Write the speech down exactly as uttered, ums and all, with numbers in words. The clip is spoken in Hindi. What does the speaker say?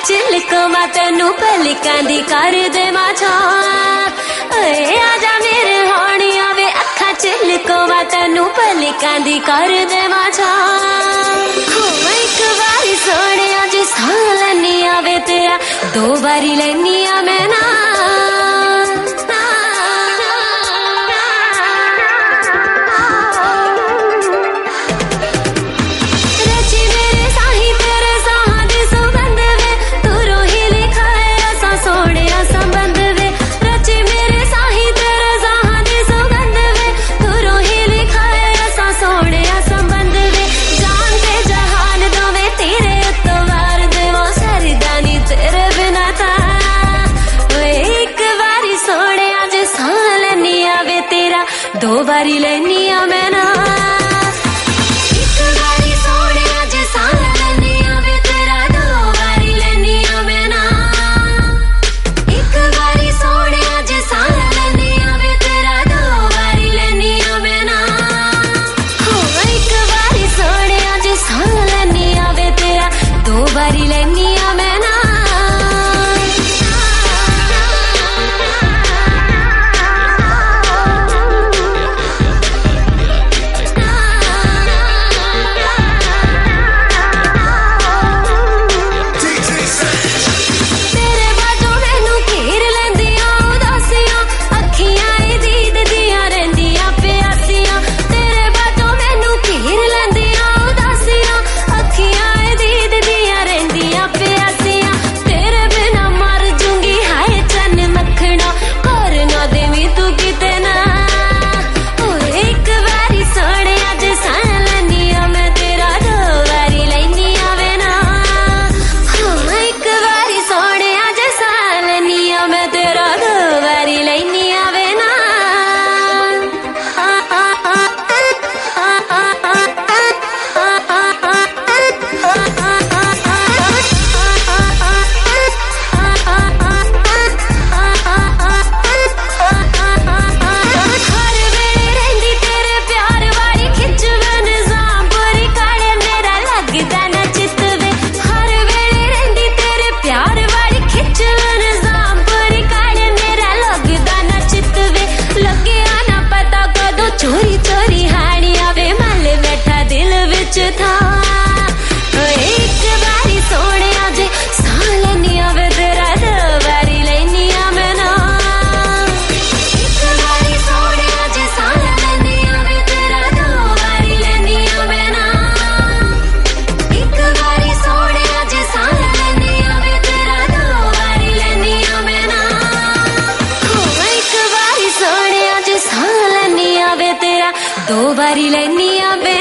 चिलको मैं तेनू पलिकां दी कर दे माछा आजा मेरे होनिया वे अखा चिलको मैं तेनू पलिकां दी कर दे माछा एक बारी सोने अज सां लैनी आवे तेरा दो बारी लैनी आ मैं ना दो बारी लेनी आ मैं ना एक बारी सोने अज सां लैनी आवे तेरा दो बारी लेनी आ मैं ना एक बारी सोने अज सां लैनी आवे तेरा दो बारी लेनी आ मैं ना हो एक बारी सोने अज सां लैनी आवे तेरा दो बारी लेनी आ मैं ना चोरी चोरी हानी आवे मल बैठा दिल विच था एक बारी सोने अज सां लैनी आवे तेरा दो बारी लैनी आ मैं ना एक बारी सोने अज सां लैनी आवे तेरा दो बारी लैनी आ मैं ना एक बारी सोने अज सां लैनी आवे तेरा दो बारी लैनी आ मैं ना हो एक बारी सोने अज सां लैनी आवे तेरा दो बारी लैनी आवे